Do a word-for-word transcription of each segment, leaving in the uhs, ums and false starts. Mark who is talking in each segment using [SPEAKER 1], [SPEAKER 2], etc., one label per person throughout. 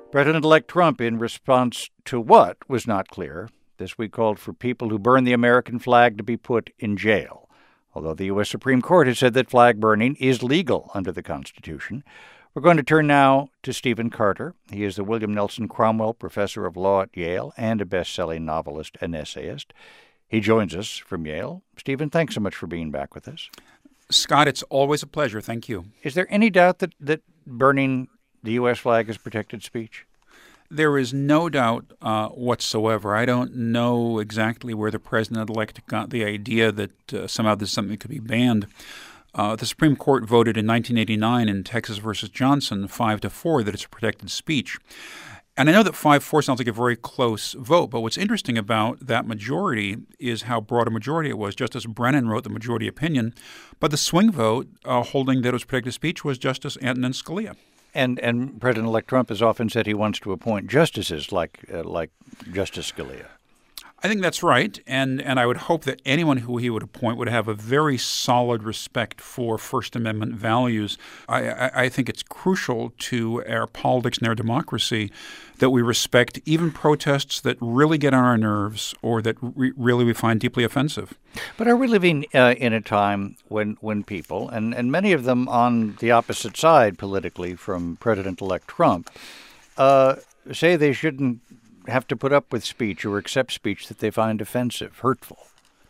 [SPEAKER 1] President-elect Trump, in response to what was not clear, this week called for people who burn the American flag to be put in jail. Although the U S Supreme Court has said that flag burning is legal under the Constitution. We're going to turn now to Stephen Carter. He is the William Nelson Cromwell Professor of Law at Yale and a best-selling novelist and essayist. He joins us from Yale. Stephen, thanks so much for being back with us.
[SPEAKER 2] Scott, it's always a pleasure. Thank you.
[SPEAKER 1] Is there any doubt that, that burning the U S flag is protected speech?
[SPEAKER 2] There is no doubt uh, whatsoever. I don't know exactly where the president-elect got the idea that uh, somehow this is something that could be banned. Uh, the Supreme Court voted in nineteen eighty-nine in Texas versus Johnson, five to four, that it's protected speech. And I know that five four sounds like a very close vote, but what's interesting about that majority is how broad a majority it was. Justice Brennan wrote the majority opinion, but the swing vote uh, holding that it was protected speech was Justice Antonin Scalia.
[SPEAKER 1] And and President-elect Trump has often said he wants to appoint justices like uh, like Justice Scalia.
[SPEAKER 2] I think that's right, and and I would hope that anyone who he would appoint would have a very solid respect for First Amendment values. I, I, I think it's crucial to our politics and our democracy that we respect even protests that really get on our nerves or that re- really we find deeply offensive.
[SPEAKER 1] But are we living uh, in a time when when people, and, and many of them on the opposite side politically from President-elect Trump, uh, say they shouldn't have to put up with speech or accept speech that they find offensive, hurtful?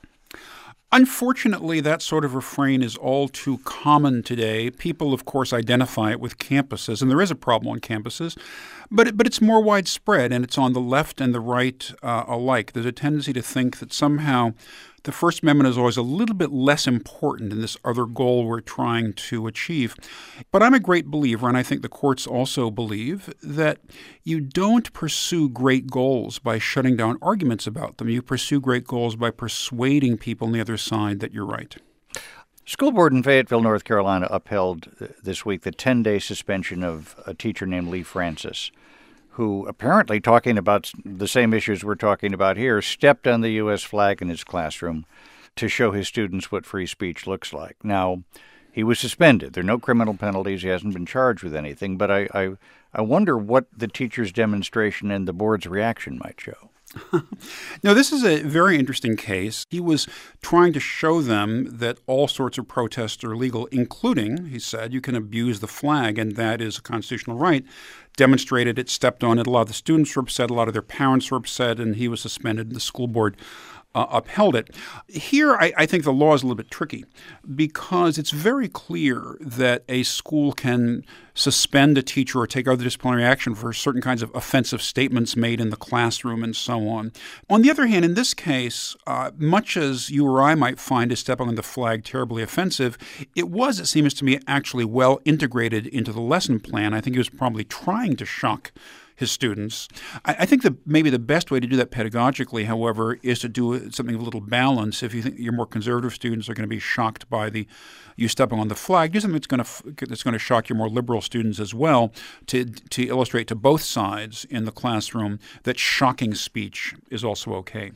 [SPEAKER 2] Unfortunately, that sort of refrain is all too common today. People, of course, identify it with campuses, and there is a problem on campuses, but it, but it's more widespread, and it's on the left and the right uh, alike. There's a tendency to think that somehow the First Amendment is always a little bit less important than this other goal we're trying to achieve. But I'm a great believer, and I think the courts also believe, that you don't pursue great goals by shutting down arguments about them. You pursue great goals by persuading people on the other side that you're right.
[SPEAKER 1] School board in Fayetteville, North Carolina, upheld this week the ten-day suspension of a teacher named Lee Francis, who apparently, talking about the same issues we're talking about here, stepped on the U S flag in his classroom to show his students what free speech looks like. Now, he was suspended. There are no criminal penalties. He hasn't been charged with anything. But I, I, I wonder what the teacher's demonstration and the board's reaction might show.
[SPEAKER 2] No, this is a very interesting case. He was trying to show them that all sorts of protests are legal, including, he said, you can abuse the flag, and that is a constitutional right. Demonstrated it, stepped on it. A lot of the students were upset. A lot of their parents were upset, and he was suspended. The school board uh, upheld it. Here, I, I think the law is a little bit tricky because it's very clear that a school can suspend a teacher or take other disciplinary action for certain kinds of offensive statements made in the classroom and so on. On the other hand, in this case, uh, much as you or I might find a stepping on the flag terribly offensive, it was, it seems to me, actually well integrated into the lesson plan. I think he was probably trying to shock his students. I, I think that maybe the best way to do that pedagogically, however, is to do something of a little balance. If you think your more conservative students are going to be shocked by the you stepping on the flag, do something that's going to that's going to shock your more liberal students as well, to to illustrate to both sides in the classroom that shocking speech is also okay.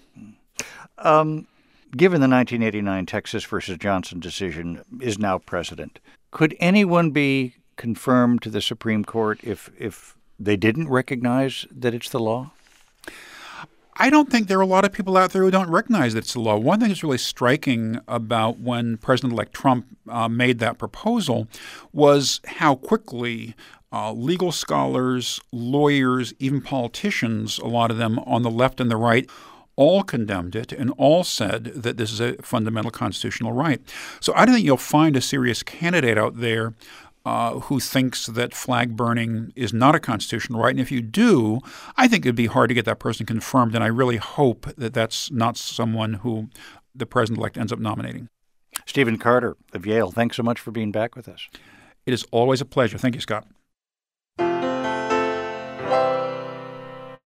[SPEAKER 1] Um, given the nineteen eighty-nine Texas versus Johnson decision is now precedent, could anyone be confirmed to the Supreme Court if if they didn't recognize that it's the law?
[SPEAKER 2] I don't think there are a lot of people out there who don't recognize that it's the law. One thing that's really striking about when President-elect Trump uh, made that proposal was how quickly uh, legal scholars, lawyers, even politicians, a lot of them on the left and the right, all condemned it and all said that this is a fundamental constitutional right. So I don't think you'll find a serious candidate out there Uh, who thinks that flag burning is not a constitutional right. And if you do, I think it'd be hard to get that person confirmed. And I really hope that that's not someone who the president-elect ends up nominating.
[SPEAKER 1] Stephen Carter of Yale, thanks so much for being back with us.
[SPEAKER 2] It is always a pleasure. Thank you, Scott.